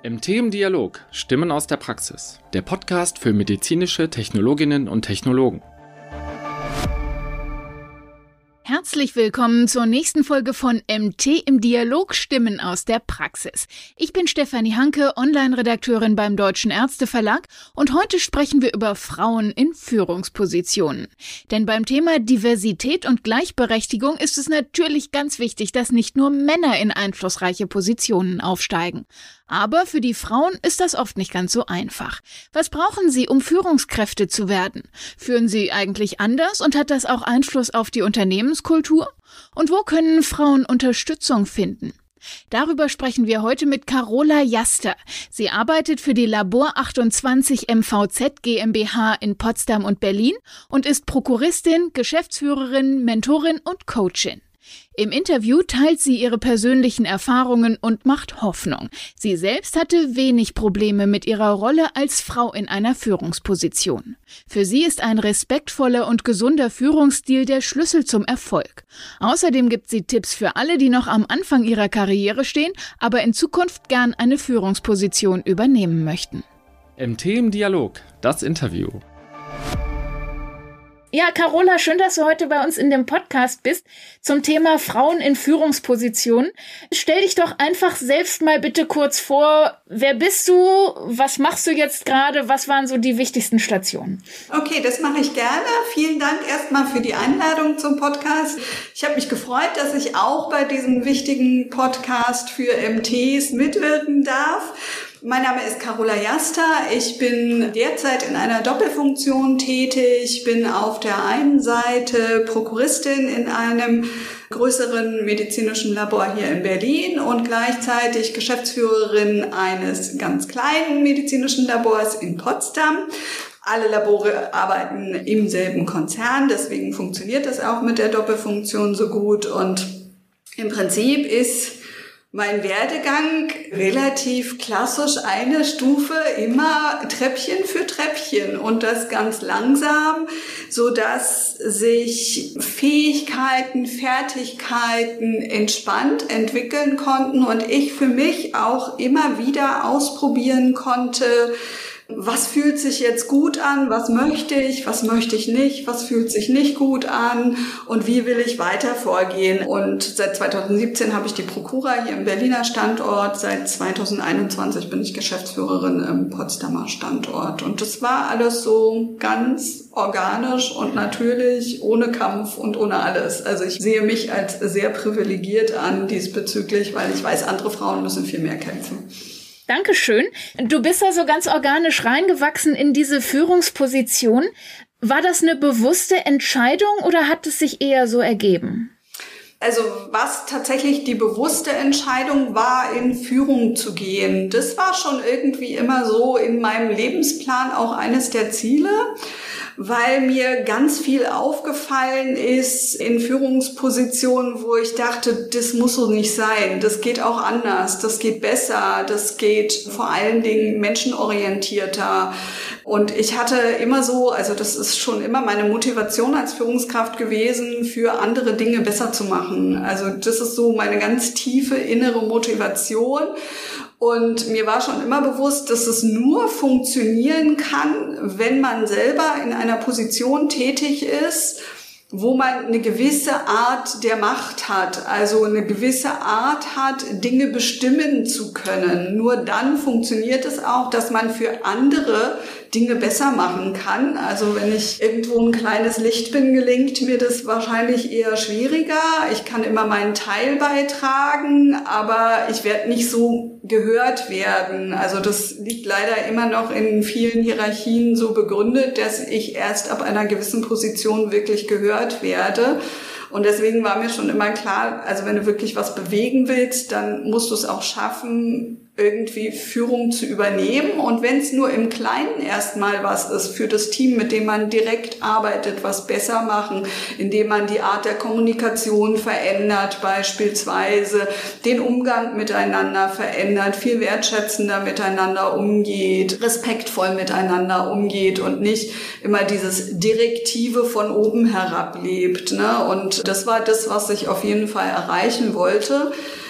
MT im Dialog – Stimmen aus der Praxis. Der Podcast für medizinische Technologinnen und Technologen. Herzlich willkommen zur nächsten Folge von MT im Dialog – Stimmen aus der Praxis. Ich bin Stefanie Hanke, Online-Redakteurin beim Deutschen Ärzteverlag und heute sprechen wir über Frauen in Führungspositionen. Denn beim Thema Diversität und Gleichberechtigung ist es natürlich ganz wichtig, dass nicht nur Männer in einflussreiche Positionen aufsteigen. Aber für die Frauen ist das oft nicht ganz so einfach. Was brauchen sie, um Führungskräfte zu werden? Führen sie eigentlich anders und hat das auch Einfluss auf die Unternehmenskultur? Und wo können Frauen Unterstützung finden? Darüber sprechen wir heute mit Carola Jaster. Sie arbeitet für die Labor 28 MVZ GmbH in Potsdam und Berlin und ist Prokuristin, Geschäftsführerin, Mentorin und Coachin. Im Interview teilt sie ihre persönlichen Erfahrungen und macht Hoffnung. Sie selbst hatte wenig Probleme mit ihrer Rolle als Frau in einer Führungsposition. Für sie ist ein respektvoller und gesunder Führungsstil der Schlüssel zum Erfolg. Außerdem gibt sie Tipps für alle, die noch am Anfang ihrer Karriere stehen, aber in Zukunft gern eine Führungsposition übernehmen möchten. MT im Dialog – das Interview. Ja, Carola, schön, dass du heute bei uns in dem Podcast bist zum Thema Frauen in Führungspositionen. Stell dich doch einfach selbst mal bitte kurz vor. Wer bist du? Was machst du jetzt gerade? Was waren so die wichtigsten Stationen? Okay, das mache ich gerne. Vielen Dank erstmal für die Einladung zum Podcast. Ich habe mich gefreut, dass ich auch bei diesem wichtigen Podcast für MTs mitwirken darf. Mein Name ist Carola Jaster. Ich bin derzeit in einer Doppelfunktion tätig. Bin auf der einen Seite Prokuristin in einem größeren medizinischen Labor hier in Berlin und gleichzeitig Geschäftsführerin eines ganz kleinen medizinischen Labors in Potsdam. Alle Labore arbeiten im selben Konzern, deswegen funktioniert das auch mit der Doppelfunktion so gut. Und im Prinzip ist mein Werdegang relativ klassisch eine Stufe, immer Treppchen für Treppchen und das ganz langsam, so dass sich Fähigkeiten, Fertigkeiten entspannt entwickeln konnten und ich für mich auch immer wieder ausprobieren konnte, was fühlt sich jetzt gut an, was möchte ich nicht, was fühlt sich nicht gut an und wie will ich weiter vorgehen. Und seit 2017 habe ich die Prokura hier im Berliner Standort, seit 2021 bin ich Geschäftsführerin im Potsdamer Standort. Und das war alles so ganz organisch und natürlich, ohne Kampf und ohne alles. Also ich sehe mich als sehr privilegiert an diesbezüglich, weil ich weiß, andere Frauen müssen viel mehr kämpfen. Dankeschön. Du bist also ganz organisch reingewachsen in diese Führungsposition. War das eine bewusste Entscheidung oder hat es sich eher so ergeben? Also was tatsächlich die bewusste Entscheidung war, in Führung zu gehen, das war schon irgendwie immer so in meinem Lebensplan auch eines der Ziele, weil mir ganz viel aufgefallen ist in Führungspositionen, wo ich dachte, das muss so nicht sein, das geht auch anders, das geht besser, das geht vor allen Dingen menschenorientierter. Und ich hatte immer so, also das ist schon immer meine Motivation als Führungskraft gewesen, für andere Dinge besser zu machen. Also das ist so meine ganz tiefe innere Motivation. Und mir war schon immer bewusst, dass es nur funktionieren kann, wenn man selber in einer Position tätig ist, wo man eine gewisse Art der Macht hat, also eine gewisse Art hat, Dinge bestimmen zu können. Nur dann funktioniert es auch, dass man für andere Dinge besser machen kann. Also wenn ich irgendwo ein kleines Licht bin, gelingt mir das wahrscheinlich eher schwieriger. Ich kann immer meinen Teil beitragen, aber ich werde nicht so gehört werden. Also das liegt leider immer noch in vielen Hierarchien so begründet, dass ich erst ab einer gewissen Position wirklich gehört werde. Und deswegen war mir schon immer klar, also wenn du wirklich was bewegen willst, dann musst du es auch schaffen, irgendwie Führung zu übernehmen. Und wenn es nur im Kleinen erstmal was ist für das Team, mit dem man direkt arbeitet, was besser machen, indem man die Art der Kommunikation verändert, beispielsweise den Umgang miteinander verändert, viel wertschätzender miteinander umgeht, respektvoll miteinander umgeht und nicht immer dieses Direktive von oben herab lebt, ne? Und das war das, was ich auf jeden Fall erreichen wollte.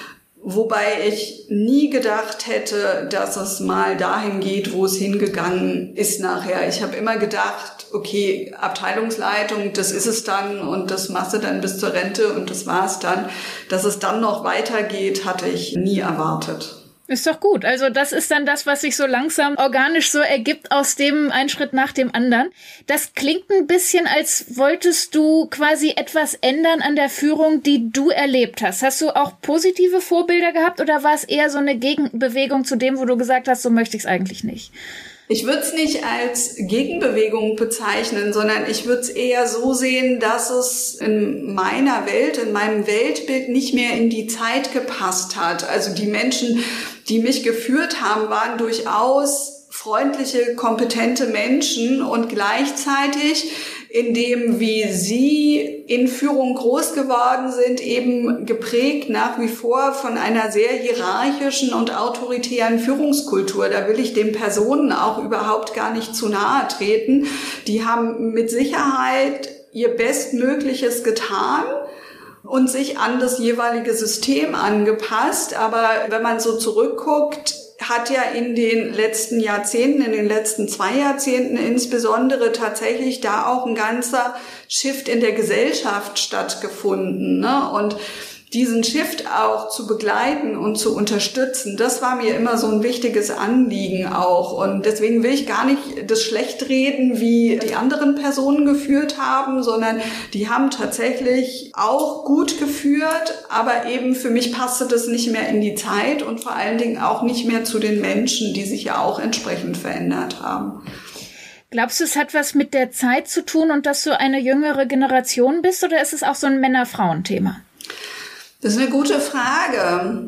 Wobei ich nie gedacht hätte, dass es mal dahin geht, wo es hingegangen ist nachher. Ich habe immer gedacht, okay, Abteilungsleitung, das ist es dann und das machst du dann bis zur Rente und das war's dann. Dass es dann noch weitergeht, hatte ich nie erwartet. Ist doch gut. Also das ist dann das, was sich so langsam organisch so ergibt aus dem einen Schritt nach dem anderen. Das klingt ein bisschen, als wolltest du quasi etwas ändern an der Führung, die du erlebt hast. Hast du auch positive Vorbilder gehabt oder war es eher so eine Gegenbewegung zu dem, wo du gesagt hast, so möchte ich es eigentlich nicht? Ich würde es nicht als Gegenbewegung bezeichnen, sondern ich würde es eher so sehen, dass es in meiner Welt, in meinem Weltbild nicht mehr in die Zeit gepasst hat. Also die Menschen, die mich geführt haben, waren durchaus freundliche, kompetente Menschen und gleichzeitig in dem, wie sie in Führung groß geworden sind, eben geprägt nach wie vor von einer sehr hierarchischen und autoritären Führungskultur. Da will ich den Personen auch überhaupt gar nicht zu nahe treten. Die haben mit Sicherheit ihr Bestmögliches getan und sich an das jeweilige System angepasst. Aber wenn man so zurückguckt, hat ja in den letzten Jahrzehnten, in den letzten 2 Jahrzehnten insbesondere tatsächlich da auch ein ganzer Shift in der Gesellschaft stattgefunden, ne? Und diesen Shift auch zu begleiten und zu unterstützen, das war mir immer so ein wichtiges Anliegen auch. Und deswegen will ich gar nicht das schlecht reden, wie die anderen Personen geführt haben, sondern die haben tatsächlich auch gut geführt, aber eben für mich passte das nicht mehr in die Zeit und vor allen Dingen auch nicht mehr zu den Menschen, die sich ja auch entsprechend verändert haben. Glaubst du, es hat was mit der Zeit zu tun und dass du eine jüngere Generation bist oder ist es auch so ein Männer-Frauen-Thema? Das ist eine gute Frage.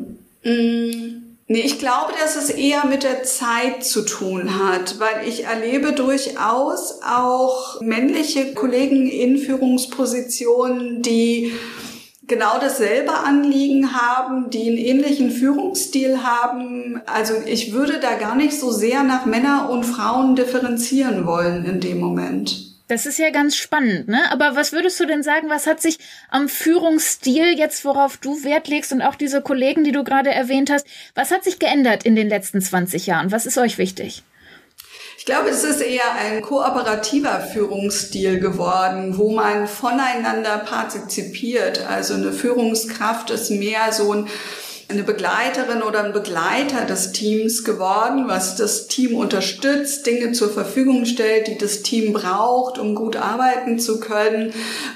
Nee, ich glaube, dass es eher mit der Zeit zu tun hat, weil ich erlebe durchaus auch männliche Kollegen in Führungspositionen, die genau dasselbe Anliegen haben, die einen ähnlichen Führungsstil haben. Also ich würde da gar nicht so sehr nach Männer und Frauen differenzieren wollen in dem Moment. Das ist ja ganz spannend, ne? Aber was würdest du denn sagen, was hat sich am Führungsstil jetzt, worauf du Wert legst und auch diese Kollegen, die du gerade erwähnt hast, was hat sich geändert in den letzten 20 Jahren? Was ist euch wichtig? Ich glaube, es ist eher ein kooperativer Führungsstil geworden, wo man voneinander partizipiert. Also eine Führungskraft ist mehr so eine Begleiterin oder ein Begleiter des Teams geworden, was das Team unterstützt, Dinge zur Verfügung stellt, die das Team braucht, um gut arbeiten zu können.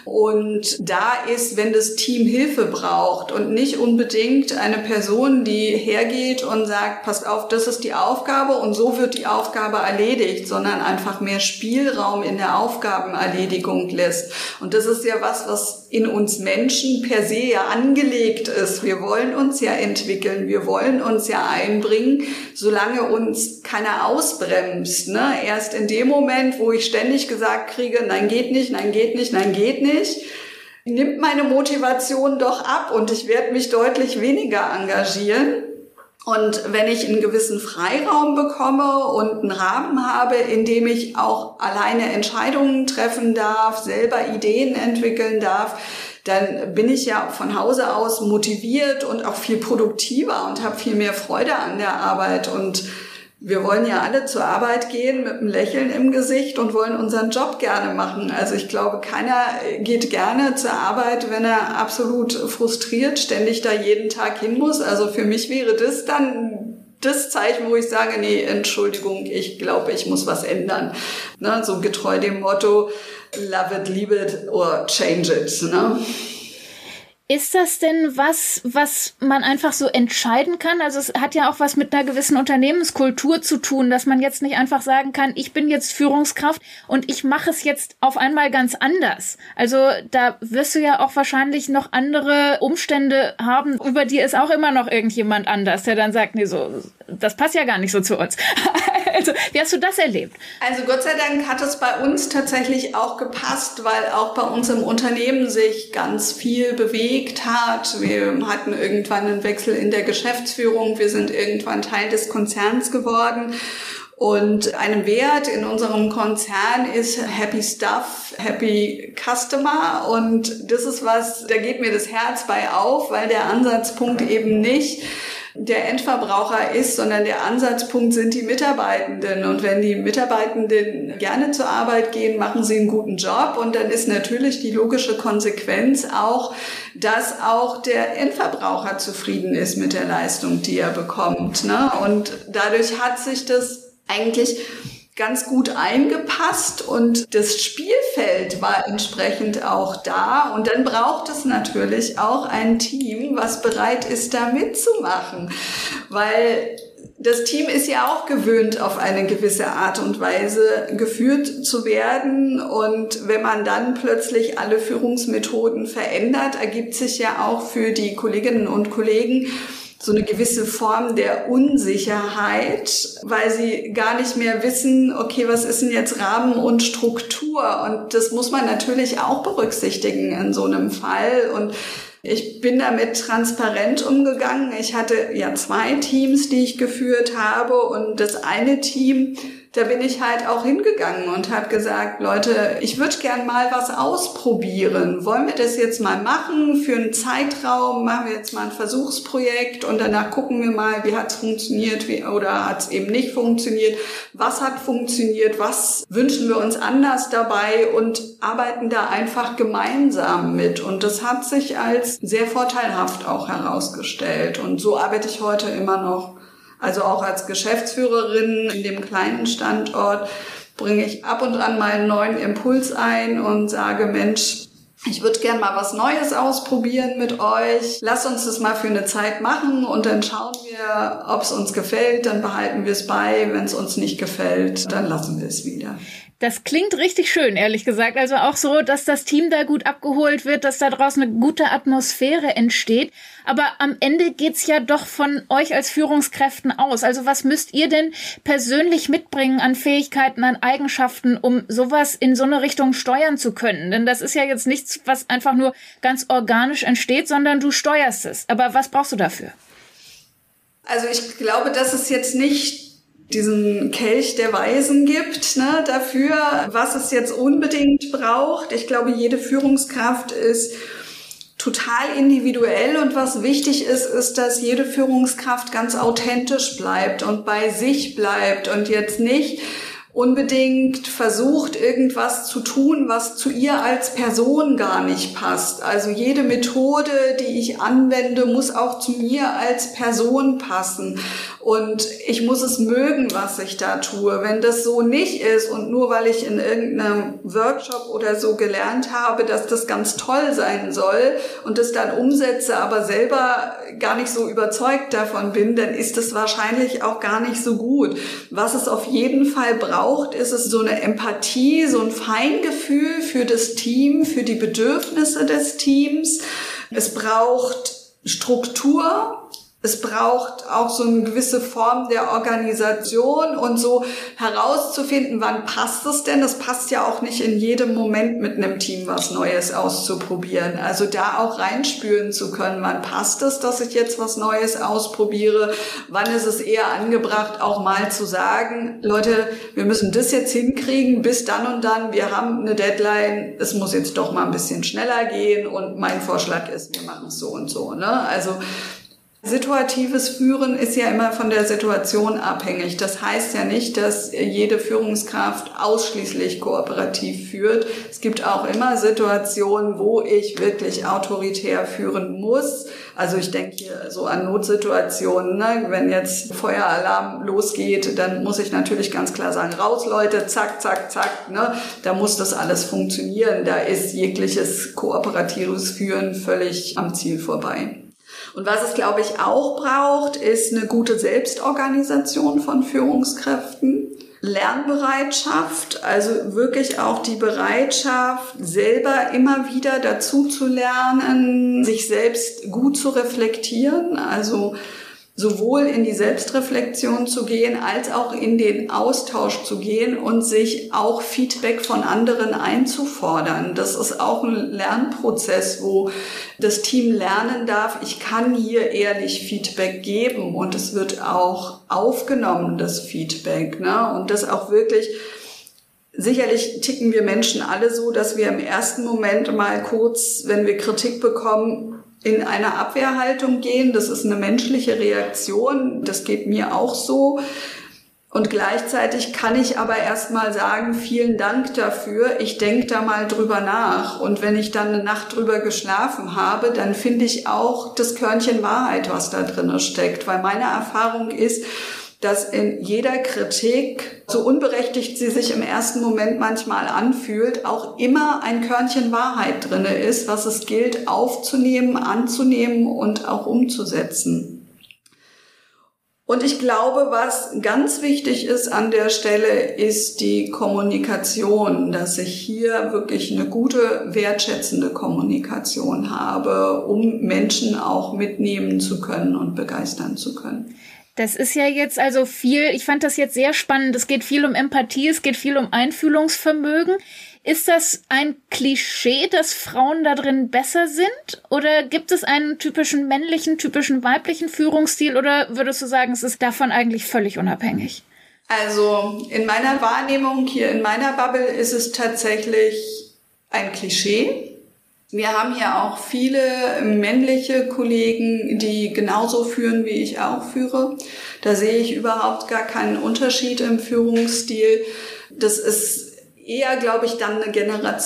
Und da ist, wenn das Team Hilfe braucht und nicht unbedingt eine Person, die hergeht und sagt, passt auf, das ist die Aufgabe und so wird die Aufgabe erledigt, sondern einfach mehr Spielraum in der Aufgabenerledigung lässt. Und das ist ja was in uns Menschen per se ja angelegt ist. Wir wollen uns ja entwickeln, wir wollen uns ja einbringen, solange uns keiner ausbremst, ne? Erst in dem Moment, wo ich ständig gesagt kriege, nein, geht nicht, nein, geht nicht, nein, geht nicht, nimmt meine Motivation doch ab und ich werde mich deutlich weniger engagieren. Und wenn ich einen gewissen Freiraum bekomme und einen Rahmen habe, in dem ich auch alleine Entscheidungen treffen darf, selber Ideen entwickeln darf, dann bin ich ja von Hause aus motiviert und auch viel produktiver und habe viel mehr Freude an der Arbeit. Und wir wollen ja alle zur Arbeit gehen mit einem Lächeln im Gesicht und wollen unseren Job gerne machen. Also ich glaube, keiner geht gerne zur Arbeit, wenn er absolut frustriert ständig da jeden Tag hin muss. Also für mich wäre das dann das Zeichen, wo ich sage, nee, Entschuldigung, ich glaube, ich muss was ändern. Ne, so getreu dem Motto, love it, leave it or change it. Ne? Ist das denn was man einfach so entscheiden kann? Also es hat ja auch was mit einer gewissen Unternehmenskultur zu tun, dass man jetzt nicht einfach sagen kann, ich bin jetzt Führungskraft und ich mache es jetzt auf einmal ganz anders. Also da wirst du ja auch wahrscheinlich noch andere Umstände haben. Über dir ist auch immer noch irgendjemand anders, der dann sagt, nee, so, das passt ja gar nicht so zu uns. Also wie hast du das erlebt? Also Gott sei Dank hat es bei uns tatsächlich auch gepasst, weil auch bei uns im Unternehmen sich ganz viel bewegt hat. Wir hatten irgendwann einen Wechsel in der Geschäftsführung. Wir sind irgendwann Teil des Konzerns geworden. Und ein Wert in unserem Konzern ist Happy Staff, Happy Customer. Und das ist was, da geht mir das Herz bei auf, weil der Ansatzpunkt eben nicht der Endverbraucher ist, sondern der Ansatzpunkt sind die Mitarbeitenden. Und wenn die Mitarbeitenden gerne zur Arbeit gehen, machen sie einen guten Job. Und dann ist natürlich die logische Konsequenz auch, dass auch der Endverbraucher zufrieden ist mit der Leistung, die er bekommt, ne? Und dadurch hat sich das eigentlich ganz gut eingepasst und das Spielfeld war entsprechend auch da. Und dann braucht es natürlich auch ein Team, was bereit ist, da mitzumachen, weil das Team ist ja auch gewöhnt, auf eine gewisse Art und Weise geführt zu werden. Und wenn man dann plötzlich alle Führungsmethoden verändert, ergibt sich ja auch für die Kolleginnen und Kollegen so eine gewisse Form der Unsicherheit, weil sie gar nicht mehr wissen, okay, was ist denn jetzt Rahmen und Struktur? Und das muss man natürlich auch berücksichtigen in so einem Fall. Und ich bin damit transparent umgegangen. Ich hatte ja 2 Teams, die ich geführt habe. Und das eine Team, da bin ich halt auch hingegangen und habe gesagt, Leute, ich würde gern mal was ausprobieren. Wollen wir das jetzt mal machen für einen Zeitraum? Machen wir jetzt mal ein Versuchsprojekt und danach gucken wir mal, wie hat es funktioniert oder hat es eben nicht funktioniert? Was hat funktioniert? Was wünschen wir uns anders dabei? Und arbeiten da einfach gemeinsam mit. Und das hat sich als sehr vorteilhaft auch herausgestellt. Und so arbeite ich heute immer noch. Also auch als Geschäftsführerin in dem kleinen Standort bringe ich ab und an mal einen neuen Impuls ein und sage, Mensch, ich würde gern mal was Neues ausprobieren mit euch. Lasst uns das mal für eine Zeit machen und dann schauen wir, ob es uns gefällt. Dann behalten wir es bei. Wenn es uns nicht gefällt, dann lassen wir es wieder. Das klingt richtig schön, ehrlich gesagt. Also auch so, dass das Team da gut abgeholt wird, dass da draußen eine gute Atmosphäre entsteht. Aber am Ende geht's ja doch von euch als Führungskräften aus. Also was müsst ihr denn persönlich mitbringen an Fähigkeiten, an Eigenschaften, um sowas in so eine Richtung steuern zu können? Denn das ist ja jetzt nichts, was einfach nur ganz organisch entsteht, sondern du steuerst es. Aber was brauchst du dafür? Also ich glaube, dass es jetzt nicht diesen Kelch der Weisen gibt, ne, dafür, was es jetzt unbedingt braucht. Ich glaube, jede Führungskraft ist total individuell und was wichtig ist, ist, dass jede Führungskraft ganz authentisch bleibt und bei sich bleibt und jetzt nicht unbedingt versucht, irgendwas zu tun, was zu ihr als Person gar nicht passt. Also jede Methode, die ich anwende, muss auch zu mir als Person passen. Und ich muss es mögen, was ich da tue. Wenn das so nicht ist und nur weil ich in irgendeinem Workshop oder so gelernt habe, dass das ganz toll sein soll und das dann umsetze, aber selber gar nicht so überzeugt davon bin, dann ist es wahrscheinlich auch gar nicht so gut. Was es auf jeden Fall braucht, ist es so eine Empathie, so ein Feingefühl für das Team, für die Bedürfnisse des Teams. Es braucht Struktur. Es braucht auch so eine gewisse Form der Organisation und so herauszufinden, wann passt es denn? Das passt ja auch nicht in jedem Moment mit einem Team was Neues auszuprobieren. Also da auch reinspüren zu können, wann passt es, dass ich jetzt was Neues ausprobiere? Wann ist es eher angebracht, auch mal zu sagen, Leute, wir müssen das jetzt hinkriegen bis dann und dann. Wir haben eine Deadline. Es muss jetzt doch mal ein bisschen schneller gehen und mein Vorschlag ist, wir machen es so und so, ne? Also situatives Führen ist ja immer von der Situation abhängig. Das heißt ja nicht, dass jede Führungskraft ausschließlich kooperativ führt. Es gibt auch immer Situationen, wo ich wirklich autoritär führen muss. Also ich denke hier so an Notsituationen, ne? Wenn jetzt Feueralarm losgeht, dann muss ich natürlich ganz klar sagen, raus Leute, zack, zack, zack, ne? Da muss das alles funktionieren. Da ist jegliches kooperatives Führen völlig am Ziel vorbei. Und was es, glaube ich, auch braucht, ist eine gute Selbstorganisation von Führungskräften, Lernbereitschaft, also wirklich auch die Bereitschaft, selber immer wieder dazu zu lernen, sich selbst gut zu reflektieren, also sowohl in die Selbstreflexion zu gehen, als auch in den Austausch zu gehen und sich auch Feedback von anderen einzufordern. Das ist auch ein Lernprozess, wo das Team lernen darf, ich kann hier ehrlich Feedback geben und es wird auch aufgenommen, das Feedback, ne? Und das auch wirklich, sicherlich ticken wir Menschen alle so, dass wir im ersten Moment mal kurz, wenn wir Kritik bekommen, in eine Abwehrhaltung gehen. Das ist eine menschliche Reaktion. Das geht mir auch so. Und gleichzeitig kann ich aber erstmal sagen, vielen Dank dafür. Ich denke da mal drüber nach. Und wenn ich dann eine Nacht drüber geschlafen habe, dann finde ich auch das Körnchen Wahrheit, was da drin steckt. Weil meine Erfahrung ist, dass in jeder Kritik, so unberechtigt sie sich im ersten Moment manchmal anfühlt, auch immer ein Körnchen Wahrheit drin ist, was es gilt aufzunehmen, anzunehmen und auch umzusetzen. Und ich glaube, was ganz wichtig ist an der Stelle, ist die Kommunikation, dass ich hier wirklich eine gute, wertschätzende Kommunikation habe, um Menschen auch mitnehmen zu können und begeistern zu können. Das ist ja jetzt also viel, ich fand das jetzt sehr spannend, es geht viel um Empathie, es geht viel um Einfühlungsvermögen. Ist das ein Klischee, dass Frauen da drin besser sind? Oder gibt es einen typischen männlichen, typischen weiblichen Führungsstil? Oder würdest du sagen, es ist davon eigentlich völlig unabhängig? Also in meiner Wahrnehmung, hier in meiner Bubble, ist es tatsächlich ein Klischee. Wir haben hier auch viele männliche Kollegen, die genauso führen, wie ich auch führe. Da sehe ich überhaupt gar keinen Unterschied im Führungsstil. Das ist eher, glaube ich, dann eine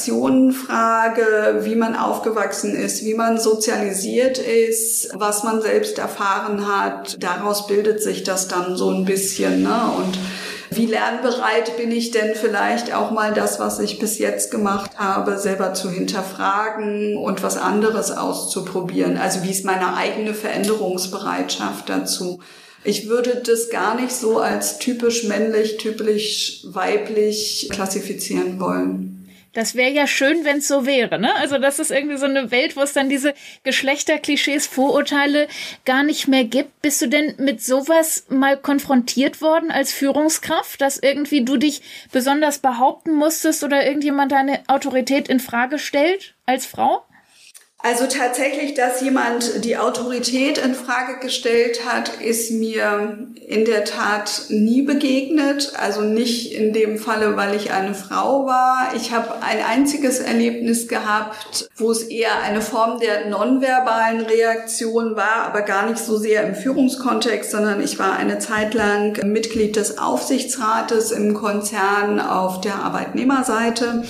Generationenfrage, wie man aufgewachsen ist, wie man sozialisiert ist, was man selbst erfahren hat. Daraus bildet sich das dann so ein bisschen, ne? Und wie lernbereit bin ich denn vielleicht auch mal das, was ich bis jetzt gemacht habe, selber zu hinterfragen und was anderes auszuprobieren? Also wie ist meine eigene Veränderungsbereitschaft dazu? Ich würde das gar nicht so als typisch männlich, typisch weiblich klassifizieren wollen. Das wäre ja schön, wenn es so wäre, ne? Also das ist irgendwie so eine Welt, wo es dann diese Geschlechterklischees, Vorurteile gar nicht mehr gibt. Bist du denn mit sowas mal konfrontiert worden als Führungskraft, dass irgendwie du dich besonders behaupten musstest oder irgendjemand deine Autorität in Frage stellt als Frau? Also tatsächlich, dass jemand die Autorität in Frage gestellt hat, ist mir in der Tat nie begegnet. Also nicht in dem Falle, weil ich eine Frau war. Ich habe ein einziges Erlebnis gehabt, wo es eher eine Form der nonverbalen Reaktion war, aber gar nicht so sehr im Führungskontext, sondern ich war eine Zeit lang Mitglied des Aufsichtsrates im Konzern auf der Arbeitnehmerseite.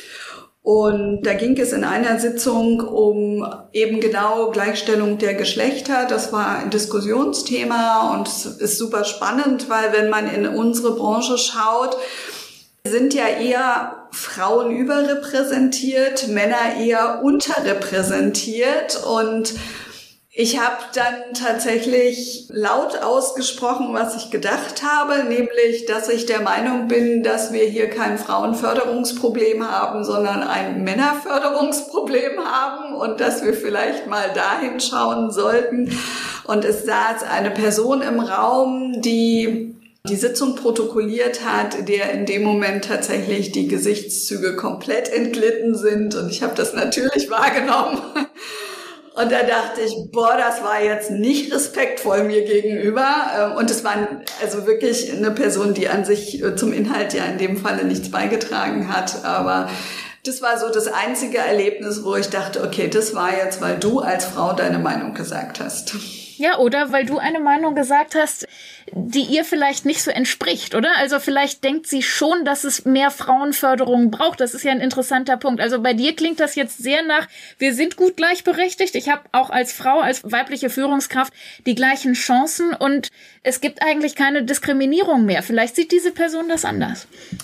Und da ging es in einer Sitzung um eben genau Gleichstellung der Geschlechter. Das war ein Diskussionsthema und es ist super spannend, weil wenn man in unsere Branche schaut, sind ja eher Frauen überrepräsentiert, Männer eher unterrepräsentiert. Und ich habe dann tatsächlich laut ausgesprochen, was ich gedacht habe, nämlich, dass ich der Meinung bin, dass wir hier kein Frauenförderungsproblem haben, sondern ein Männerförderungsproblem haben und dass wir vielleicht mal dahin schauen sollten. Und es saß eine Person im Raum, die die Sitzung protokolliert hat, der in dem Moment tatsächlich die Gesichtszüge komplett entglitten sind. Und ich habe das natürlich wahrgenommen. Und da dachte ich, das war jetzt nicht respektvoll mir gegenüber. Und es war also wirklich eine Person, die an sich zum Inhalt ja in dem Falle nichts beigetragen hat. Aber das war so das einzige Erlebnis, wo ich dachte, okay, das war jetzt, weil du als Frau deine Meinung gesagt hast. Ja, oder weil du eine Meinung gesagt hast, die ihr vielleicht nicht so entspricht, oder? Also vielleicht denkt sie schon, dass es mehr Frauenförderung braucht. Das ist ja ein interessanter Punkt. Also bei dir klingt das jetzt sehr nach, wir sind gut gleichberechtigt. Ich habe auch als Frau, als weibliche Führungskraft die gleichen Chancen und es gibt eigentlich keine Diskriminierung mehr. Vielleicht sieht diese Person das anders.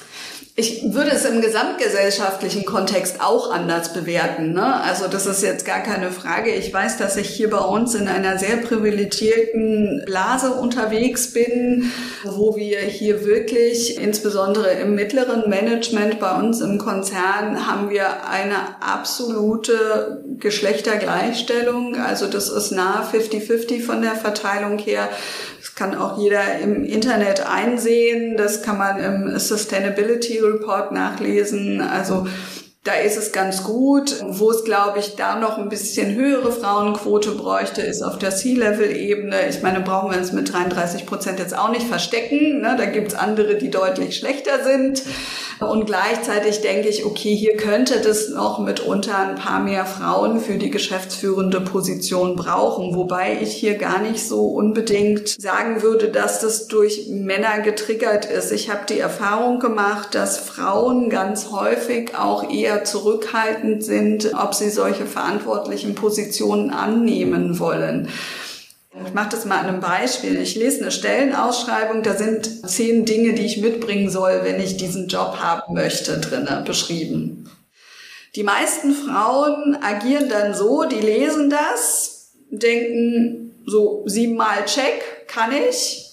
Ich würde es im gesamtgesellschaftlichen Kontext auch anders bewerten, ne? Also das ist jetzt gar keine Frage. Ich weiß, dass ich hier bei uns in einer sehr privilegierten Blase unterwegs bin, wo wir hier wirklich, insbesondere im mittleren Management bei uns im Konzern, haben wir eine absolute Geschlechtergleichstellung. Also das ist nahe 50-50 von der Verteilung her. Das kann auch jeder im Internet einsehen. Das kann man im Sustainability Report nachlesen. Also da ist es ganz gut. Wo es, glaube ich, da noch ein bisschen höhere Frauenquote bräuchte, ist auf der C-Level-Ebene. Ich meine, brauchen wir uns mit 33% jetzt auch nicht verstecken, ne? Da gibt's andere, die deutlich schlechter sind. Und gleichzeitig denke ich, okay, hier könnte das noch mitunter ein paar mehr Frauen für die geschäftsführende Position brauchen. Wobei ich hier gar nicht so unbedingt sagen würde, dass das durch Männer getriggert ist. Ich habe die Erfahrung gemacht, dass Frauen ganz häufig auch eher zurückhaltend sind, ob sie solche verantwortlichen Positionen annehmen wollen. Ich mache das mal an einem Beispiel. Ich lese eine Stellenausschreibung, da sind 10 Dinge, die ich mitbringen soll, wenn ich diesen Job haben möchte, drinne beschrieben. Die meisten Frauen agieren dann so, die lesen das, denken so 7-mal check, kann ich.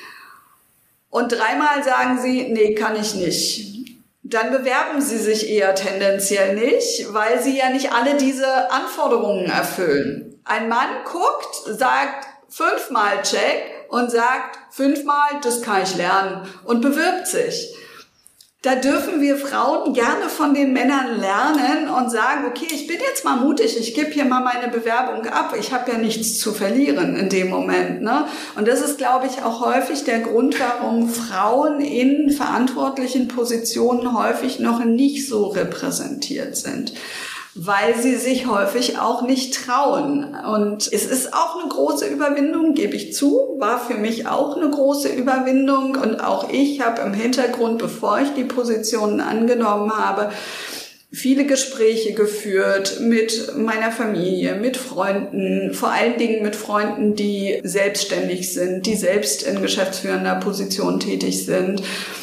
Und 3-mal sagen sie, nee, kann ich nicht. Dann bewerben sie sich eher tendenziell nicht, weil sie ja nicht alle diese Anforderungen erfüllen. Ein Mann guckt, sagt 5-mal check und sagt 5-mal, das kann ich lernen und bewirbt sich. Da dürfen wir Frauen gerne von den Männern lernen und sagen, okay, ich bin jetzt mal mutig, ich gebe hier mal meine Bewerbung ab, ich habe ja nichts zu verlieren in dem Moment, ne? Und das ist, glaube ich, auch häufig der Grund, warum Frauen in verantwortlichen Positionen häufig noch nicht so repräsentiert sind. Weil sie sich häufig auch nicht trauen. Und es ist auch eine große Überwindung, gebe ich zu, war für mich auch eine große Überwindung. Und auch ich habe im Hintergrund, bevor ich die Positionen angenommen habe, viele Gespräche geführt mit meiner Familie, mit Freunden, vor allen Dingen mit Freunden, die selbstständig sind, die selbst in geschäftsführender Position tätig sind,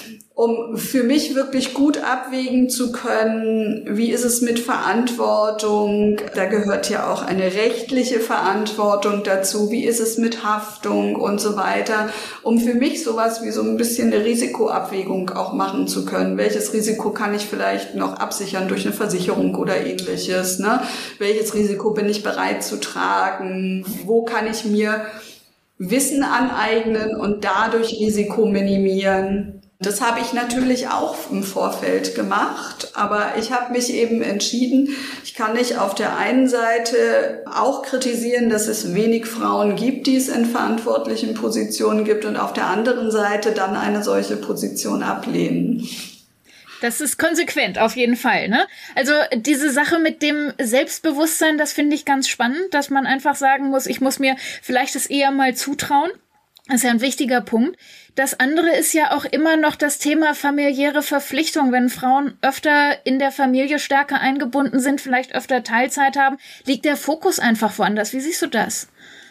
um für mich wirklich gut abwägen zu können, wie ist es mit Verantwortung, da gehört ja auch eine rechtliche Verantwortung dazu, wie ist es mit Haftung und so weiter, um für mich sowas wie so ein bisschen eine Risikoabwägung auch machen zu können. Welches Risiko kann ich vielleicht noch absichern durch eine Versicherung oder ähnliches, ne? Welches Risiko bin ich bereit zu tragen? Wo kann ich mir Wissen aneignen und dadurch Risiko minimieren? Das habe ich natürlich auch im Vorfeld gemacht, aber ich habe mich eben entschieden, ich kann nicht auf der einen Seite auch kritisieren, dass es wenig Frauen gibt, die es in verantwortlichen Positionen gibt, und auf der anderen Seite dann eine solche Position ablehnen. Das ist konsequent, auf jeden Fall, ne? Also diese Sache mit dem Selbstbewusstsein, das finde ich ganz spannend, dass man einfach sagen muss, ich muss mir vielleicht das eher mal zutrauen. Das ist ja ein wichtiger Punkt. Das andere ist ja auch immer noch das Thema familiäre Verpflichtung. Wenn Frauen öfter in der Familie stärker eingebunden sind, vielleicht öfter Teilzeit haben, liegt der Fokus einfach woanders. Wie siehst du das?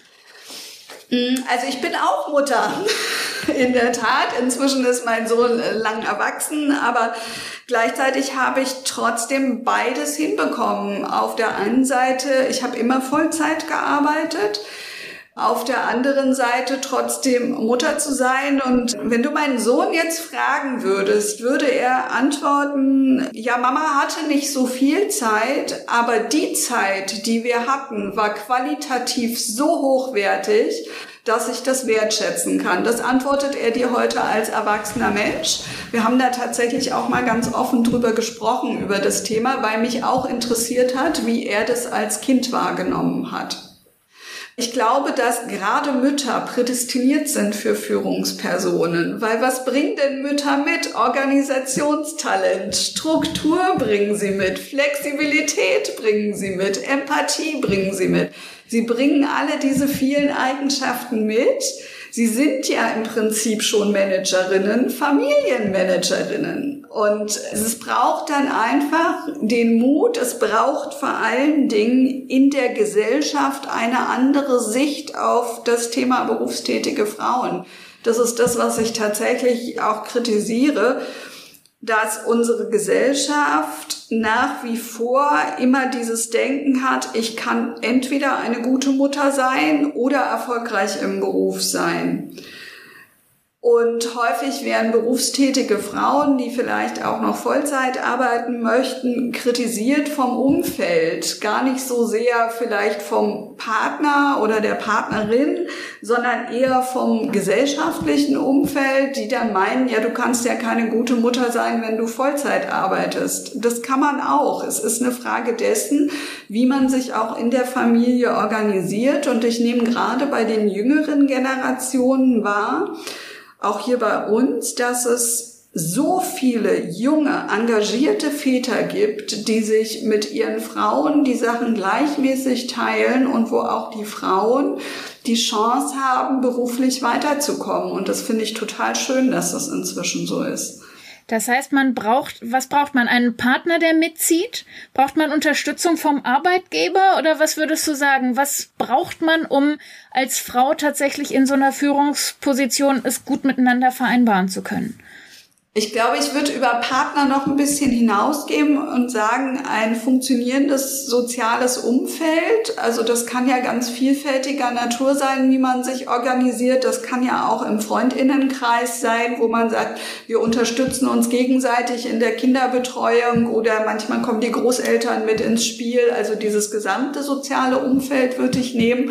Also ich bin auch Mutter, in der Tat. Inzwischen ist mein Sohn lang erwachsen, aber gleichzeitig habe ich trotzdem beides hinbekommen. Auf der einen Seite, ich habe immer Vollzeit gearbeitet. Auf der anderen Seite trotzdem Mutter zu sein. Und wenn du meinen Sohn jetzt fragen würdest, würde er antworten, ja, Mama hatte nicht so viel Zeit, aber die Zeit, die wir hatten, war qualitativ so hochwertig, dass ich das wertschätzen kann. Das antwortet er dir heute als erwachsener Mensch. Wir haben da tatsächlich auch mal ganz offen drüber gesprochen, über das Thema, weil mich auch interessiert hat, wie er das als Kind wahrgenommen hat. Ich glaube, dass gerade Mütter prädestiniert sind für Führungspersonen, weil was bringen denn Mütter mit? Organisationstalent, Struktur bringen sie mit, Flexibilität bringen sie mit, Empathie bringen sie mit. Sie bringen alle diese vielen Eigenschaften mit. Sie sind ja im Prinzip schon Managerinnen, Familienmanagerinnen. Und es braucht dann einfach den Mut, es braucht vor allen Dingen in der Gesellschaft eine andere Sicht auf das Thema berufstätige Frauen. Das ist das, was ich tatsächlich auch kritisiere. dass unsere Gesellschaft nach wie vor immer dieses Denken hat, ich kann entweder eine gute Mutter sein oder erfolgreich im Beruf sein. Und häufig werden berufstätige Frauen, die vielleicht auch noch Vollzeit arbeiten möchten, kritisiert vom Umfeld. Gar nicht so sehr vielleicht vom Partner oder der Partnerin, sondern eher vom gesellschaftlichen Umfeld, die dann meinen, ja, du kannst ja keine gute Mutter sein, wenn du Vollzeit arbeitest. Das kann man auch. Es ist eine Frage dessen, wie man sich auch in der Familie organisiert. Und ich nehme gerade bei den jüngeren Generationen wahr, auch hier bei uns, dass es so viele junge, engagierte Väter gibt, die sich mit ihren Frauen die Sachen gleichmäßig teilen und wo auch die Frauen die Chance haben, beruflich weiterzukommen. Und das finde ich total schön, dass das inzwischen so ist. Das heißt, was braucht man? Einen Partner, der mitzieht? Braucht man Unterstützung vom Arbeitgeber? Oder was würdest du sagen? Was braucht man, um als Frau tatsächlich in so einer Führungsposition es gut miteinander vereinbaren zu können? Ich glaube, ich würde über Partner noch ein bisschen hinausgehen und sagen, ein funktionierendes soziales Umfeld. Also das kann ja ganz vielfältiger Natur sein, wie man sich organisiert. Das kann ja auch im Freundinnenkreis sein, wo man sagt, wir unterstützen uns gegenseitig in der Kinderbetreuung oder manchmal kommen die Großeltern mit ins Spiel. Also dieses gesamte soziale Umfeld würde ich nehmen.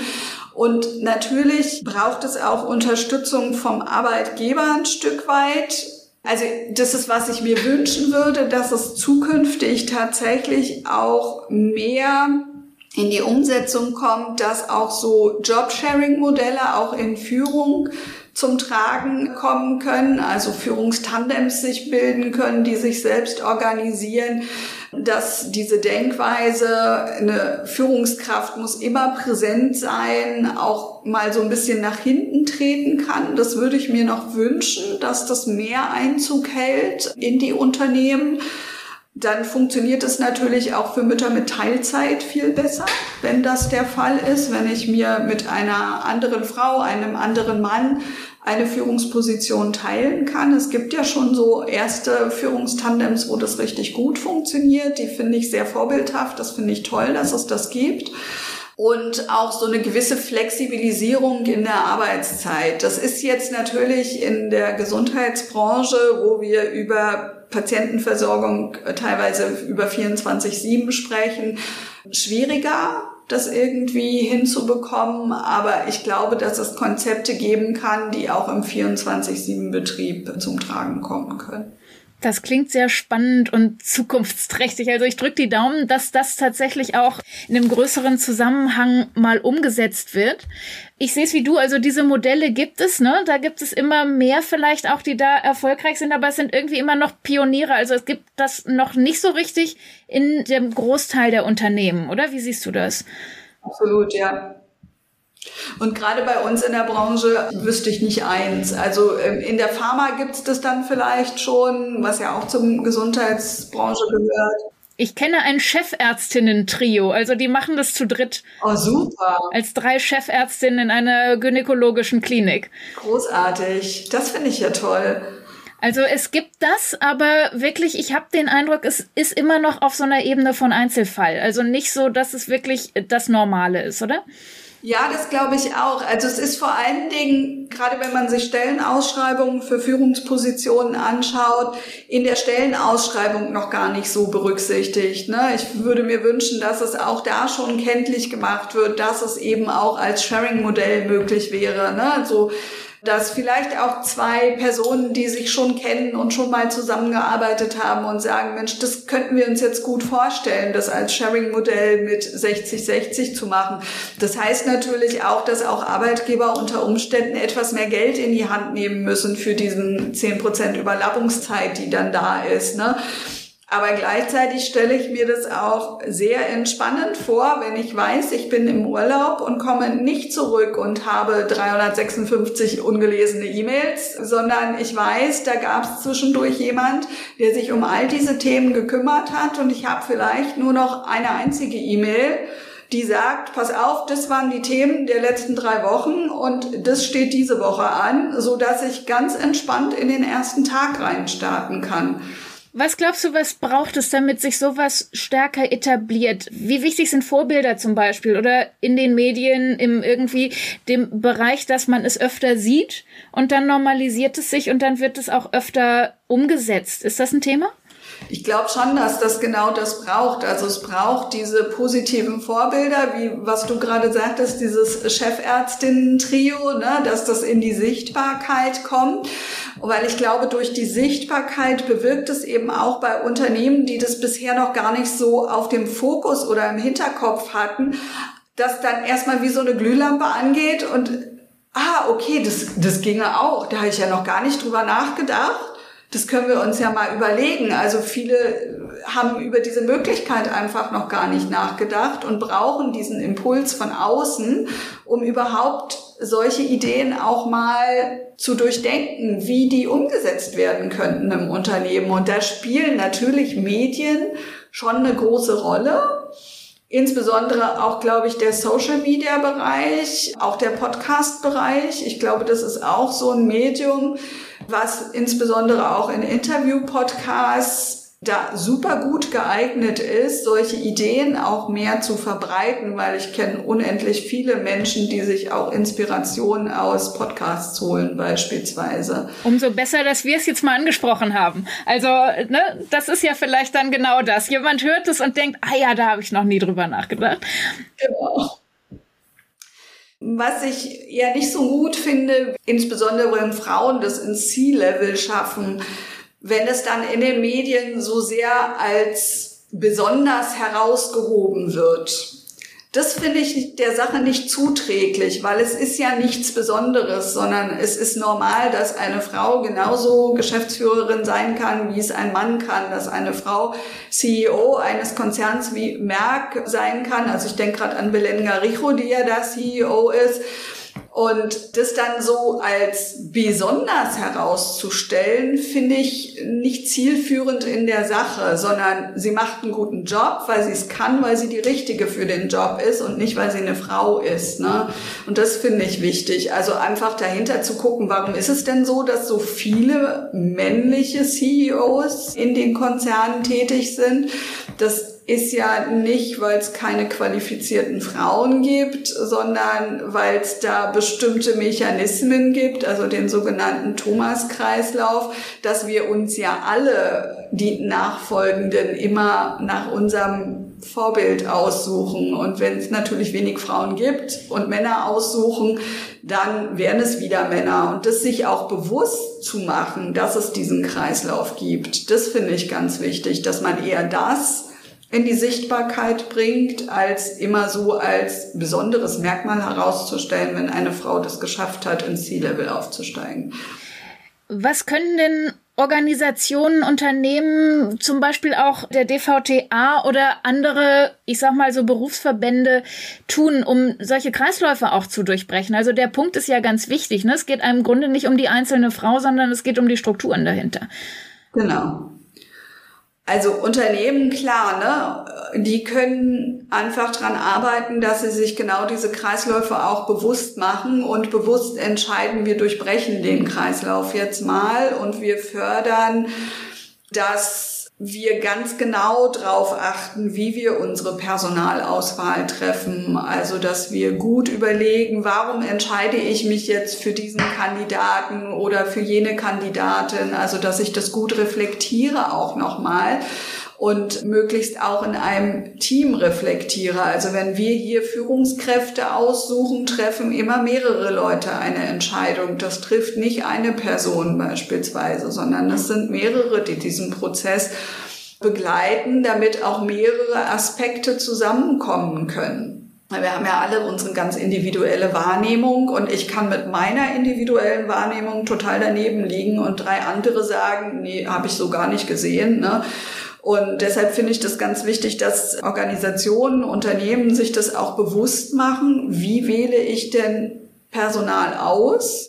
Und natürlich braucht es auch Unterstützung vom Arbeitgeber ein Stück weit. Also das ist, was ich mir wünschen würde, dass es zukünftig tatsächlich auch mehr in die Umsetzung kommt, dass auch so Jobsharing-Modelle auch in Führung zum Tragen kommen können, also Führungstandems sich bilden können, die sich selbst organisieren, dass diese Denkweise, eine Führungskraft muss immer präsent sein, auch mal so ein bisschen nach hinten treten kann. Das würde ich mir noch wünschen, dass das mehr Einzug hält in die Unternehmen. Dann funktioniert es natürlich auch für Mütter mit Teilzeit viel besser, wenn das der Fall ist, wenn ich mir mit einer anderen Frau, einem anderen Mann eine Führungsposition teilen kann. Es gibt ja schon so erste Führungstandems, wo das richtig gut funktioniert. Die finde ich sehr vorbildhaft. Das finde ich toll, dass es das gibt. Und auch so eine gewisse Flexibilisierung in der Arbeitszeit. Das ist jetzt natürlich in der Gesundheitsbranche, wo wir über Patientenversorgung teilweise über 24/7 sprechen, schwieriger, das irgendwie hinzubekommen. Aber ich glaube, dass es Konzepte geben kann, die auch im 24/7-Betrieb zum Tragen kommen können. Das klingt sehr spannend und zukunftsträchtig. Also ich drücke die Daumen, dass das tatsächlich auch in einem größeren Zusammenhang mal umgesetzt wird. Ich sehe es wie du, also diese Modelle gibt es, ne? Da gibt es immer mehr vielleicht auch, die da erfolgreich sind, aber es sind irgendwie immer noch Pioniere. Also es gibt das noch nicht so richtig in dem Großteil der Unternehmen, oder? Wie siehst du das? Absolut, ja. Und gerade bei uns in der Branche wüsste ich nicht eins. Also in der Pharma gibt es das dann vielleicht schon, was ja auch zum Gesundheitsbranche gehört. Ich kenne ein Chefärztinnen-Trio, also die machen das zu dritt. Oh, super. Als 3 Chefärztinnen in einer gynäkologischen Klinik. Großartig, das finde ich ja toll. Also es gibt das, aber wirklich, ich habe den Eindruck, es ist immer noch auf so einer Ebene von Einzelfall. Also nicht so, dass es wirklich das Normale ist, oder? Ja, das glaube ich auch. Also es ist vor allen Dingen, gerade wenn man sich Stellenausschreibungen für Führungspositionen anschaut, in der Stellenausschreibung noch gar nicht so berücksichtigt, ne? Ich würde mir wünschen, dass es auch da schon kenntlich gemacht wird, dass es eben auch als Sharing-Modell möglich wäre, ne? Also dass vielleicht auch 2 Personen, die sich schon kennen und schon mal zusammengearbeitet haben und sagen, Mensch, das könnten wir uns jetzt gut vorstellen, das als Sharing-Modell mit 60-60 zu machen. Das heißt natürlich auch, dass auch Arbeitgeber unter Umständen etwas mehr Geld in die Hand nehmen müssen für diesen 10% Überlappungszeit, die dann da ist, ne? Aber gleichzeitig stelle ich mir das auch sehr entspannend vor, wenn ich weiß, ich bin im Urlaub und komme nicht zurück und habe 356 ungelesene E-Mails, sondern ich weiß, da gab es zwischendurch jemand, der sich um all diese Themen gekümmert hat und ich habe vielleicht nur noch eine einzige E-Mail, die sagt, pass auf, das waren die Themen der letzten 3 Wochen und das steht diese Woche an, so dass ich ganz entspannt in den ersten Tag reinstarten kann. Was glaubst du, was braucht es, damit sich sowas stärker etabliert? Wie wichtig sind Vorbilder zum Beispiel oder in den Medien, im irgendwie dem Bereich, dass man es öfter sieht und dann normalisiert es sich und dann wird es auch öfter umgesetzt? Ist das ein Thema? Ich glaube schon, dass das genau das braucht. Also es braucht diese positiven Vorbilder, wie was du gerade sagtest, dieses Chefärztinnen-Trio, ne, dass das in die Sichtbarkeit kommt. Weil ich glaube, durch die Sichtbarkeit bewirkt es eben auch bei Unternehmen, die das bisher noch gar nicht so auf dem Fokus oder im Hinterkopf hatten, dass dann erstmal wie so eine Glühlampe angeht und okay, das ginge auch. Da habe ich ja noch gar nicht drüber nachgedacht. Das können wir uns ja mal überlegen. Also viele haben über diese Möglichkeit einfach noch gar nicht nachgedacht und brauchen diesen Impuls von außen, um überhaupt solche Ideen auch mal zu durchdenken, wie die umgesetzt werden könnten im Unternehmen. Und da spielen natürlich Medien schon eine große Rolle. Insbesondere auch, glaube ich, der Social-Media-Bereich, auch der Podcast-Bereich. Ich glaube, das ist auch so ein Medium, was insbesondere auch in Interview-Podcasts da super gut geeignet ist, solche Ideen auch mehr zu verbreiten, weil ich kenne unendlich viele Menschen, die sich auch Inspirationen aus Podcasts holen beispielsweise. Umso besser, dass wir es jetzt mal angesprochen haben. Also, das ist ja vielleicht dann genau das. Jemand hört es und denkt, da habe ich noch nie drüber nachgedacht. Genau. Was ich ja nicht so gut finde, insbesondere wenn Frauen das ins C-Level schaffen, wenn es dann in den Medien so sehr als besonders herausgehoben wird. Das finde ich der Sache nicht zuträglich, weil es ist ja nichts Besonderes, sondern es ist normal, dass eine Frau genauso Geschäftsführerin sein kann, wie es ein Mann kann, dass eine Frau CEO eines Konzerns wie Merck sein kann. Also ich denke gerade an Belén Garijo, die ja da CEO ist. Und das dann so als besonders herauszustellen, finde ich nicht zielführend in der Sache, sondern sie macht einen guten Job, weil sie es kann, weil sie die Richtige für den Job ist und nicht, weil sie eine Frau ist, ne? Und das finde ich wichtig. Also einfach dahinter zu gucken, warum ist es denn so, dass so viele männliche CEOs in den Konzernen tätig sind? Das ist ja nicht, weil es keine qualifizierten Frauen gibt, sondern weil es da bestimmte Mechanismen gibt, also den sogenannten Thomas-Kreislauf, dass wir uns ja alle die Nachfolgenden immer nach unserem Vorbild aussuchen. Und wenn es natürlich wenig Frauen gibt und Männer aussuchen, dann wären es wieder Männer. Und das sich auch bewusst zu machen, dass es diesen Kreislauf gibt, das finde ich ganz wichtig, dass man eher das in die Sichtbarkeit bringt, als immer so als besonderes Merkmal herauszustellen, wenn eine Frau das geschafft hat, ins C-Level aufzusteigen. Was können denn Organisationen, Unternehmen, zum Beispiel auch der DVTA oder andere, ich sag mal so Berufsverbände tun, um solche Kreisläufe auch zu durchbrechen? Also der Punkt ist ja ganz wichtig, ne? Es geht einem im Grunde nicht um die einzelne Frau, sondern es geht um die Strukturen dahinter. Genau. Also Unternehmen, klar, ne, die können einfach dran arbeiten, dass sie sich genau diese Kreisläufe auch bewusst machen und bewusst entscheiden, wir durchbrechen den Kreislauf jetzt mal und wir fördern, dass wir ganz genau drauf achten, wie wir unsere Personalauswahl treffen. Also, dass wir gut überlegen, warum entscheide ich mich jetzt für diesen Kandidaten oder für jene Kandidatin. Also, dass ich das gut reflektiere auch nochmal und möglichst auch in einem Team reflektiere. Also, wenn wir hier Führungskräfte aussuchen, treffen immer mehrere Leute eine Entscheidung. Das trifft nicht eine Person beispielsweise, sondern es sind mehrere, die diesen Prozess begleiten, damit auch mehrere Aspekte zusammenkommen können. Wir haben ja alle unsere ganz individuelle Wahrnehmung und ich kann mit meiner individuellen Wahrnehmung total daneben liegen und 3 andere sagen, nee, habe ich so gar nicht gesehen, ne? Und deshalb finde ich das ganz wichtig, dass Organisationen, Unternehmen sich das auch bewusst machen. Wie wähle ich denn Personal aus?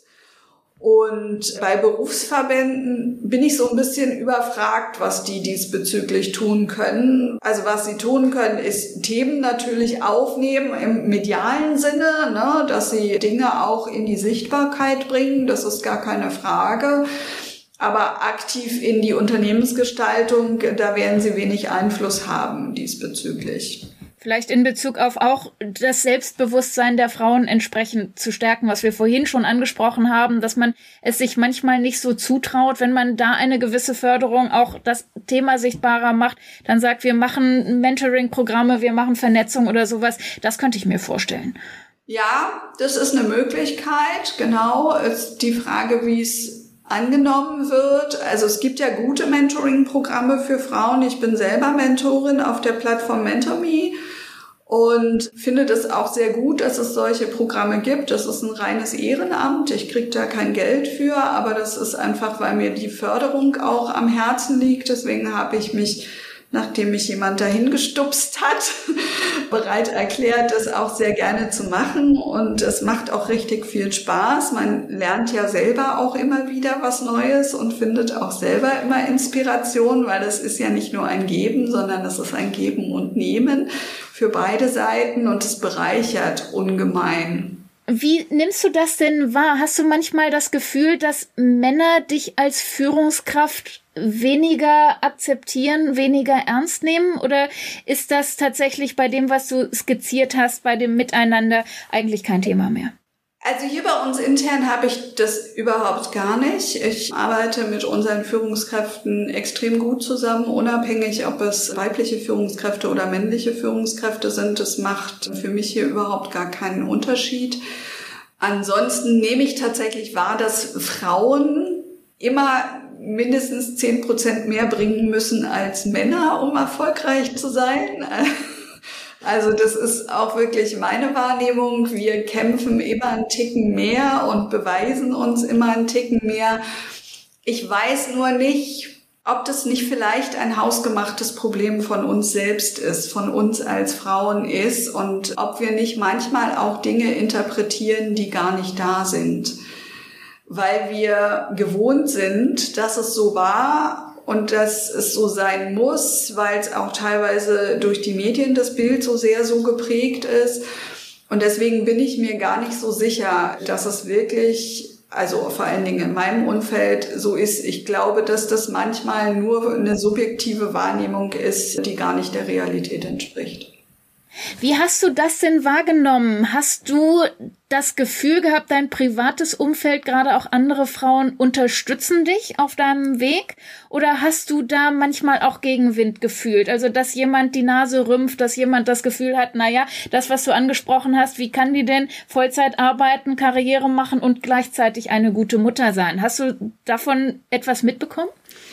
Und bei Berufsverbänden bin ich so ein bisschen überfragt, was die diesbezüglich tun können. Also was sie tun können, ist Themen natürlich aufnehmen im medialen Sinne, ne, dass sie Dinge auch in die Sichtbarkeit bringen. Das ist gar keine Frage. Aber aktiv in die Unternehmensgestaltung, da werden sie wenig Einfluss haben diesbezüglich. Vielleicht in Bezug auf auch das Selbstbewusstsein der Frauen entsprechend zu stärken, was wir vorhin schon angesprochen haben, dass man es sich manchmal nicht so zutraut, wenn man da eine gewisse Förderung, auch das Thema sichtbarer macht, dann sagt, wir machen Mentoring-Programme, wir machen Vernetzung oder sowas. Das könnte ich mir vorstellen. Ja, das ist eine Möglichkeit, genau. Ist die Frage, wie es angenommen wird. Also es gibt ja gute Mentoring-Programme für Frauen. Ich bin selber Mentorin auf der Plattform MentorMe und finde das auch sehr gut, dass es solche Programme gibt. Das ist ein reines Ehrenamt. Ich kriege da kein Geld für, aber das ist einfach, weil mir die Förderung auch am Herzen liegt. Deswegen habe ich mich, nachdem mich jemand dahin gestupst hat, bereit erklärt, das auch sehr gerne zu machen. Und es macht auch richtig viel Spaß. Man lernt ja selber auch immer wieder was Neues und findet auch selber immer Inspiration, weil das ist ja nicht nur ein Geben, sondern es ist ein Geben und Nehmen für beide Seiten und es bereichert ungemein. Wie nimmst du das denn wahr? Hast du manchmal das Gefühl, dass Männer dich als Führungskraft weniger akzeptieren, weniger ernst nehmen? Oder ist das tatsächlich bei dem, was du skizziert hast, bei dem Miteinander eigentlich kein Thema mehr? Also hier bei uns intern habe ich das überhaupt gar nicht. Ich arbeite mit unseren Führungskräften extrem gut zusammen, unabhängig, ob es weibliche Führungskräfte oder männliche Führungskräfte sind. Das macht für mich hier überhaupt gar keinen Unterschied. Ansonsten nehme ich tatsächlich wahr, dass Frauen immer mindestens 10% mehr bringen müssen als Männer, um erfolgreich zu sein. Also das ist auch wirklich meine Wahrnehmung. Wir kämpfen immer einen Ticken mehr und beweisen uns immer einen Ticken mehr. Ich weiß nur nicht, ob das nicht vielleicht ein hausgemachtes Problem von uns selbst ist, von uns als Frauen ist und ob wir nicht manchmal auch Dinge interpretieren, die gar nicht da sind. Weil wir gewohnt sind, dass es so war und dass es so sein muss, weil es auch teilweise durch die Medien das Bild so sehr so geprägt ist. Und deswegen bin ich mir gar nicht so sicher, dass es wirklich, also vor allen Dingen in meinem Umfeld so ist. Ich glaube, dass das manchmal nur eine subjektive Wahrnehmung ist, die gar nicht der Realität entspricht. Wie hast du das denn wahrgenommen? Hast du das Gefühl gehabt, dein privates Umfeld, gerade auch andere Frauen, unterstützen dich auf deinem Weg? Oder hast du da manchmal auch Gegenwind gefühlt? Also, dass jemand die Nase rümpft, dass jemand das Gefühl hat, naja, das, was du angesprochen hast, wie kann die denn Vollzeit arbeiten, Karriere machen und gleichzeitig eine gute Mutter sein? Hast du davon etwas mitbekommen?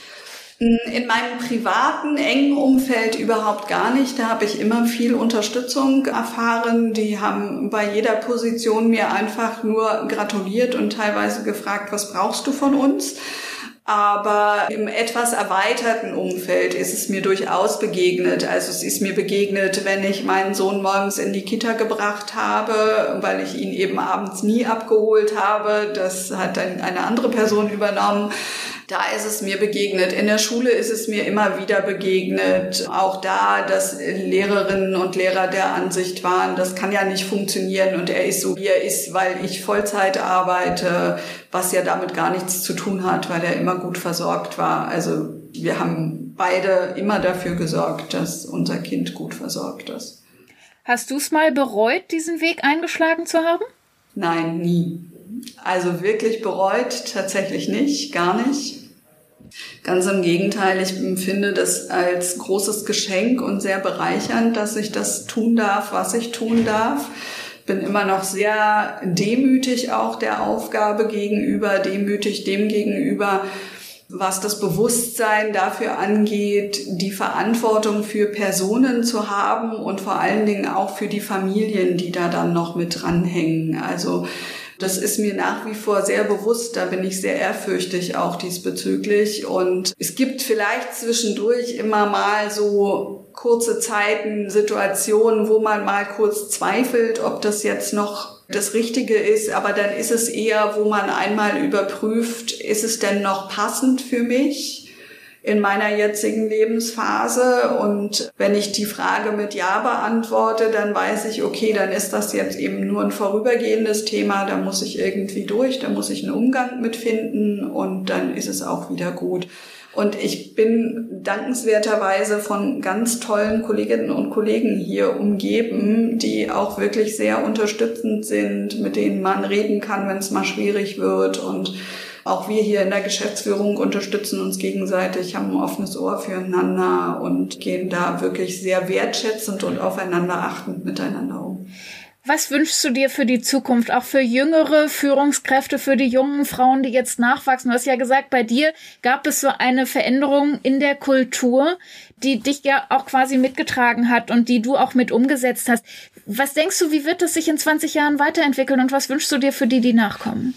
In meinem privaten, engen Umfeld überhaupt gar nicht. Da habe ich immer viel Unterstützung erfahren. Die haben bei jeder Position mir einfach nur gratuliert und teilweise gefragt, was brauchst du von uns? Aber im etwas erweiterten Umfeld ist es mir durchaus begegnet. Also es ist mir begegnet, wenn ich meinen Sohn morgens in die Kita gebracht habe, weil ich ihn eben abends nie abgeholt habe. Das hat dann eine andere Person übernommen. Da ist es mir begegnet. In der Schule ist es mir immer wieder begegnet. Auch da, dass Lehrerinnen und Lehrer der Ansicht waren, das kann ja nicht funktionieren und er ist so, wie er ist, weil ich Vollzeit arbeite, was ja damit gar nichts zu tun hat, weil er immer gut versorgt war. Also wir haben beide immer dafür gesorgt, dass unser Kind gut versorgt ist. Hast du es mal bereut, diesen Weg eingeschlagen zu haben? Nein, nie. Also wirklich bereut tatsächlich nicht, gar nicht. Ganz im Gegenteil, ich empfinde das als großes Geschenk und sehr bereichernd, dass ich das tun darf, was ich tun darf. Bin immer noch sehr demütig auch der Aufgabe gegenüber, demütig dem gegenüber, was das Bewusstsein dafür angeht, die Verantwortung für Personen zu haben und vor allen Dingen auch für die Familien, die da dann noch mit dranhängen. Also das ist mir nach wie vor sehr bewusst, da bin ich sehr ehrfürchtig auch diesbezüglich. Und es gibt vielleicht zwischendurch immer mal so kurze Zeiten, Situationen, wo man mal kurz zweifelt, ob das jetzt noch das Richtige ist. Aber dann ist es eher, wo man einmal überprüft, ist es denn noch passend für mich? in meiner jetzigen Lebensphase. Und wenn ich die Frage mit Ja beantworte, dann weiß ich, okay, dann ist das jetzt eben nur ein vorübergehendes Thema, da muss ich irgendwie durch, da muss ich einen Umgang mit finden und dann ist es auch wieder gut. Und ich bin dankenswerterweise von ganz tollen Kolleginnen und Kollegen hier umgeben, die auch wirklich sehr unterstützend sind, mit denen man reden kann, wenn es mal schwierig wird. Und auch wir hier in der Geschäftsführung unterstützen uns gegenseitig, haben ein offenes Ohr füreinander und gehen da wirklich sehr wertschätzend und aufeinander achtend miteinander um. Was wünschst du dir für die Zukunft, auch für jüngere Führungskräfte, für die jungen Frauen, die jetzt nachwachsen? Du hast ja gesagt, bei dir gab es so eine Veränderung in der Kultur, die dich ja auch quasi mitgetragen hat und die du auch mit umgesetzt hast. Was denkst du, wie wird das sich in 20 Jahren weiterentwickeln und was wünschst du dir für die nachkommen?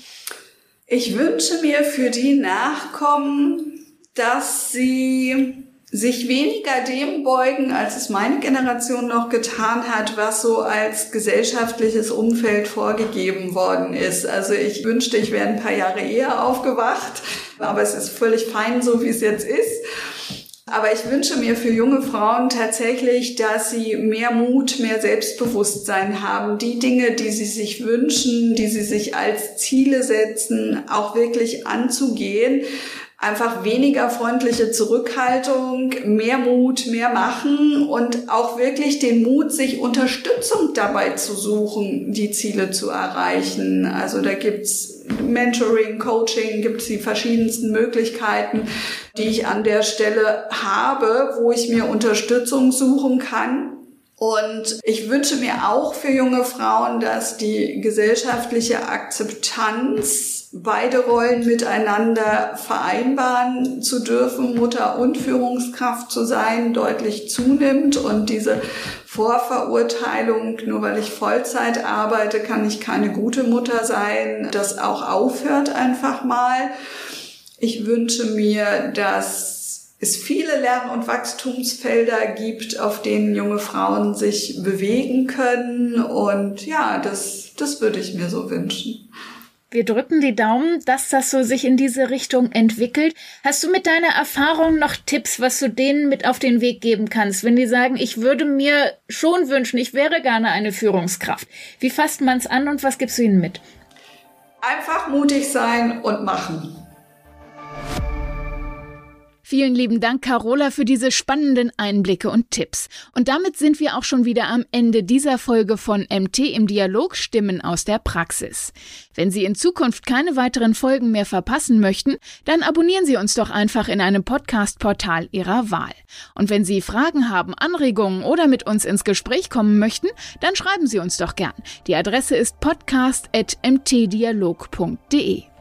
Ich wünsche mir für die Nachkommen, dass sie sich weniger dem beugen, als es meine Generation noch getan hat, was so als gesellschaftliches Umfeld vorgegeben worden ist. Also ich wünschte, ich wäre ein paar Jahre eher aufgewacht, aber es ist völlig fein, so wie es jetzt ist. Aber ich wünsche mir für junge Frauen tatsächlich, dass sie mehr Mut, mehr Selbstbewusstsein haben, die Dinge, die sie sich wünschen, die sie sich als Ziele setzen, auch wirklich anzugehen. Einfach weniger freundliche Zurückhaltung, mehr Mut, mehr machen und auch wirklich den Mut, sich Unterstützung dabei zu suchen, die Ziele zu erreichen. Also da gibt's Mentoring, Coaching, gibt's die verschiedensten Möglichkeiten, die ich an der Stelle habe, wo ich mir Unterstützung suchen kann. Und ich wünsche mir auch für junge Frauen, dass die gesellschaftliche Akzeptanz, beide Rollen miteinander vereinbaren zu dürfen, Mutter und Führungskraft zu sein, deutlich zunimmt und diese Vorverurteilung, nur weil ich Vollzeit arbeite, kann ich keine gute Mutter sein, das auch aufhört einfach mal. Ich wünsche mir, dass es viele Lern- und Wachstumsfelder gibt, auf denen junge Frauen sich bewegen können. Und ja, das würde ich mir so wünschen. Wir drücken die Daumen, dass das so sich in diese Richtung entwickelt. Hast du mit deiner Erfahrung noch Tipps, was du denen mit auf den Weg geben kannst, wenn die sagen, ich würde mir schon wünschen, ich wäre gerne eine Führungskraft? Wie fasst man es an und was gibst du ihnen mit? Einfach mutig sein und machen. Vielen lieben Dank, Carola, für diese spannenden Einblicke und Tipps. Und damit sind wir auch schon wieder am Ende dieser Folge von MT im Dialog, Stimmen aus der Praxis. Wenn Sie in Zukunft keine weiteren Folgen mehr verpassen möchten, dann abonnieren Sie uns doch einfach in einem Podcast-Portal Ihrer Wahl. Und wenn Sie Fragen haben, Anregungen oder mit uns ins Gespräch kommen möchten, dann schreiben Sie uns doch gern. Die Adresse ist podcast@mtdialog.de.